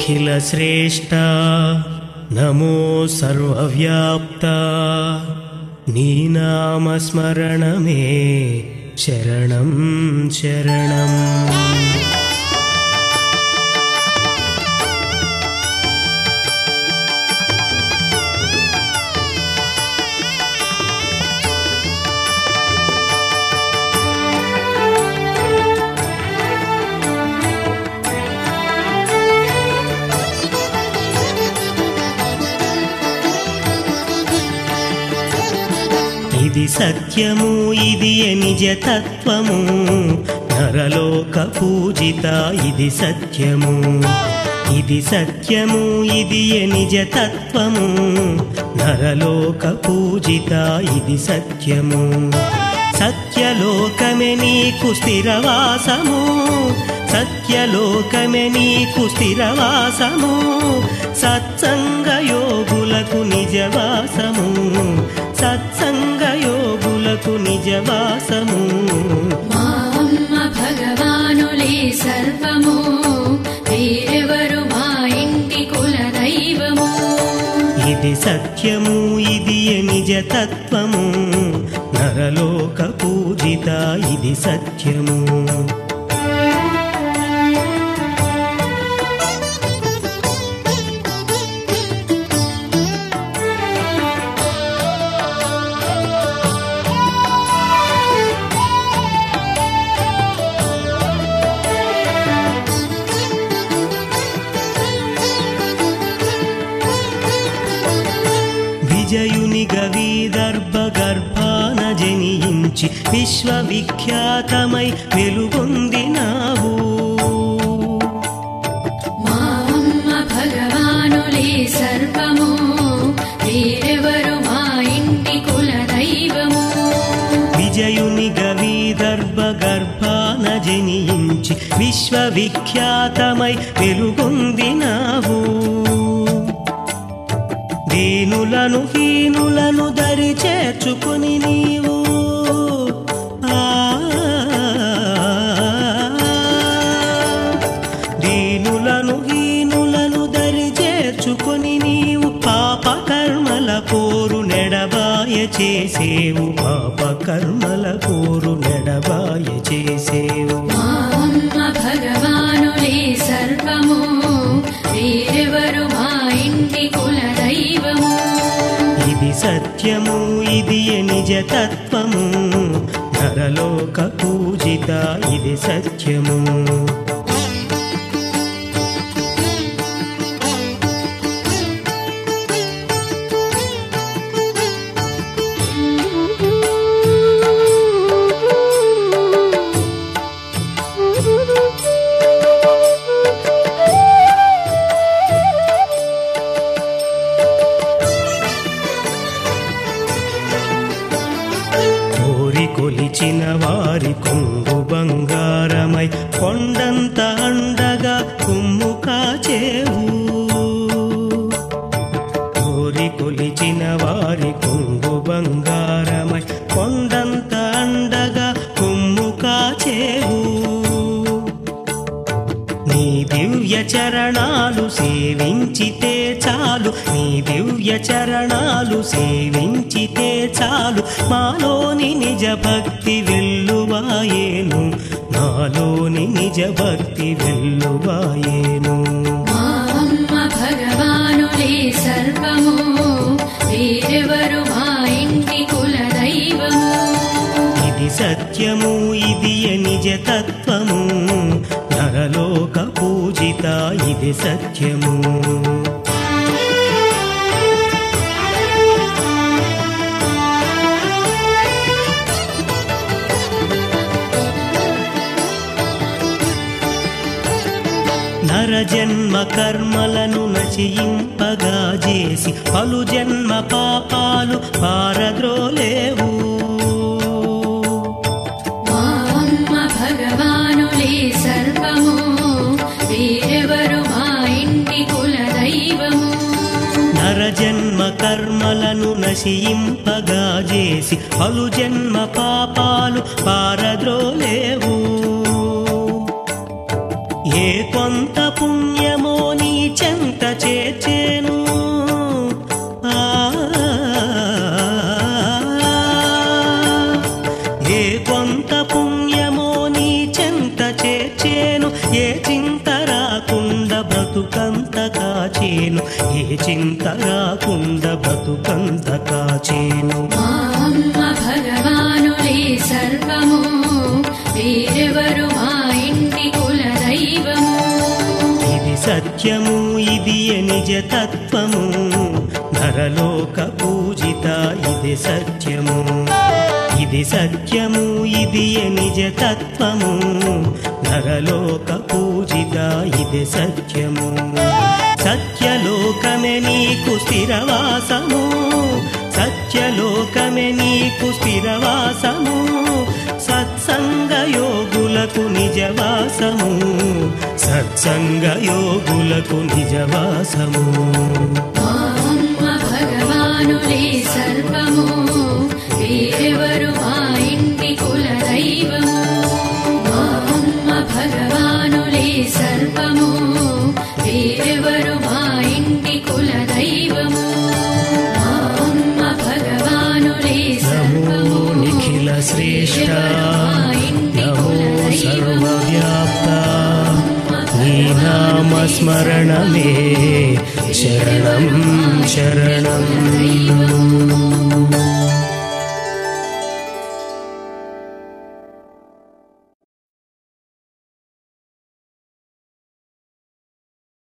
అఖిల శ్రేష్ట నమో సర్వవ్యాప్త నీ నామస్మరణమే శరణం శరణం. ఇది సత్యము ఇది నిజ తత్వము నరలోక పూజిత ఇది సత్యము. ఇది సత్యము ఇది నిజ తత్వము నరలోక పూజిత ఇది సత్యము. సత్యలోకమే నీకు స్థిరవాసము సత్యలోకమే నీకు స్థిరవాసము. సత్సంగ యోగులకు నిజవాసము సత్సంగ యోగులకు నిజవాసము. మా అమ్మ భగవానులే సర్వము వీరెవరు మా ఇంటి కుల దైవము. ఇది సత్యము ఇది నిజ తత్వము నరలోక పూజిత ఇది సత్యము. విజయునిగా విదర్భ గర్భాన జనించి విశ్వవిఖ్యాతమై వెలుగొందినావు. మా అమ్మ భగవానులే సర్వము వీరెవరు మా ఇంటి కుల దైవము. విజయునిగా విదర్భ గర్భాన జనించి విశ్వవిఖ్యాతమై వెలుగొందినావు. దీనులను హీనులను దరి చేర్చుకుని నీవు దీనులను హీనులను దరి చేర్చుకుని నీవు పాప కర్మల పోరు నెడబాయ చేసేవు పాప కర్మల పోరు నెడబాయ చేసేవు. మా అమ్మ భగవానులే సర్వము వీరెవరు మా ఇంటి కుల దైవము. ఇది సత్యము ఇది నిజ తత్వము నరలోక పూజిత ఇది సత్యము. కొలిచిన వారి కొంగు బంగారమై కొండంత అండగా కొమ్ము కాచేవు. కోరి కొలిచిన వారి కొంగు బంగారమై కొండంత అండగా కొమ్ము కాచేవు. నీ దివ్య చరణాలు సేవించితే చాలు నీ దివ్య చరణాలు సేవించితే చాలు మాలోని నిజ భక్తి వెల్లువాయేను నాలోని నిజ భక్తి వెల్లువాయేను. మా అమ్మ భగవానులే సర్వము వీరెవరు మా ఇంటి కుల దైవము. ఇది సత్యము ఇది నిజ తత్వము నరలోక పూజిత ఇది సత్యము. నరజన్మ కర్మలను నశింపగా చేసి పలు జన్మ పాపాలు పారద్రోలేవు. మా అమ్మ భగవానులే సర్వము వీరెవరు మా ఇంటి కుల దైవము. నరజన్మ కర్మలను నశింపగా చేసి పలు జన్మ పాపాలు పారద్రోలేవు. ఏ కొంత పుణ్యమో నీ చెంత చేర్చేను ఏ కొంత పుణ్యమో నీ చెంత చేర్చేను ఏ చింత రాకుండా బ్రతుకంత కాచేను ఏ చింత రాకుండా బ్రతుకంత కాచేను మా అమ్మ భగవానులే సర్వము వేరెవరు మా ఇంటి కుల దైవము ఇది సత్యము ఇది నిజ తత్వము నరలోక పూజిత ఇది సత్యము ఇది సత్యము ఇది నిజ తత్వము నరలోక పూజిత ఇది సత్యము సత్యలోకమే నీకు స్థిరవాసము సత్యలోకమే నీకు స్థిరవాసము సత్సంగ యోగులకు నిజవాసము సత్సంగ యోగులకు నిజవాసము మా అమ్మ భగవానులే సర్వము వేరెవరు మా ఇంటి కుల దైవము మా అమ్మ భగవానులే సర్వము వేరెవరు మా ఇంటి కుల దైవము మా అమ్మ భగవానులే సర్వము నిఖిల శ్రేష్ఠ నమో సర్వవ్యాప్త నీ నామ స్మరణమే శరణం శరణం